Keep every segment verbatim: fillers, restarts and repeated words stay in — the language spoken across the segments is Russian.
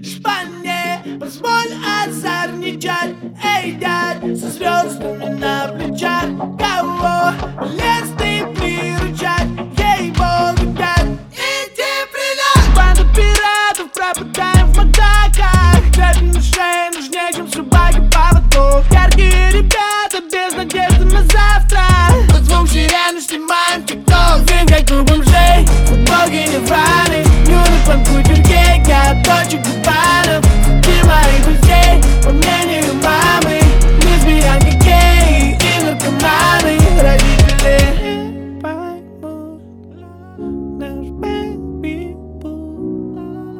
шпане. Позволь озорничать, эй, дядь, со звездами на плечах. Кого лез ты приручать, ей-богу, дядь. Иди прилёг. Банда пиратов, пропадаем в мадаках. Цепи на шее нужнее, чем собаки поводок. Яркие ребята, без надежды на завтра. Под звук сирены снимаем тикток. Вин как у бомжей, футболки нирваны. Юный панк-кутюргей, я дочек губанов. Ты моих друзей, по мнению мамы. Лесбиянки, геи и наркоманы. Родители не поймут наш baby boo.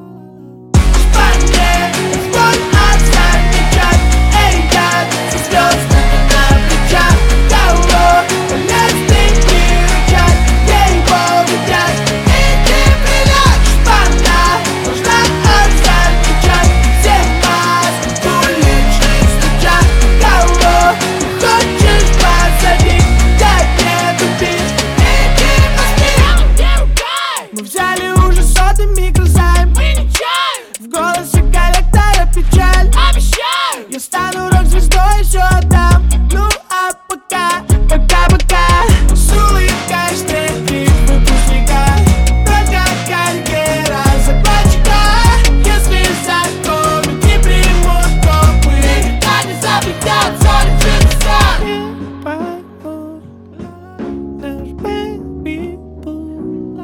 Шпане, позволь озорничать, эй, дядь, со звездами на плечах. Кого лез ты приручать, ей-богу, дядь. Иди прилёг. Шпана должна озорничать, все маски в уличных стучах. Кого ты хочешь посадить, дядь, не тупи. Иди поспи. Мы взяли уже сотый микрозайм. Мы не чаем. В голосе коллектора печаль. Обещаю, я стану рок-звездой, еще отдам. Ну а пока, пока-пока, с улыбкой встретить выпускника. Только карьера закладчика. Если закон не примут копы, никогда не запретят соли чудеса. Не поймут наш baby boo.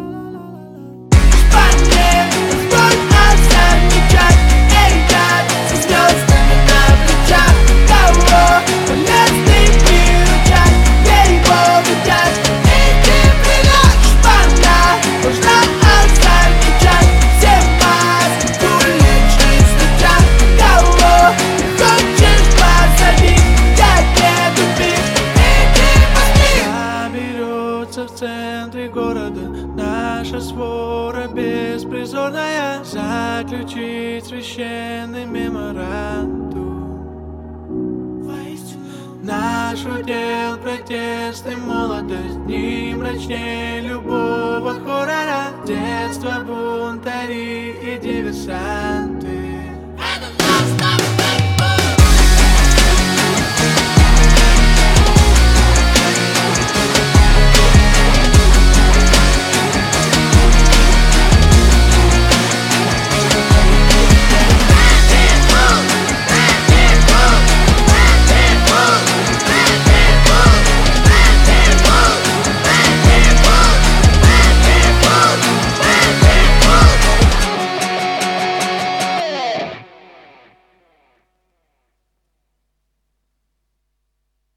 Шпане, позволь озорничать, эй, дядь, со звездами на плечах. Кого лез ты приручать, ей-богу, дядь. Иди прилёг. Шпана должна озорничать, все маски в уличных стучах. Кого ты хочешь посадить, дядь, не тупи. Иди поспи. Соберется в центре города наша свора беспризорная. Заключить священный меморандум. Наш удел протест и молодость, не мрачнее любого хоррора. Детство, бунтари и диверсанты.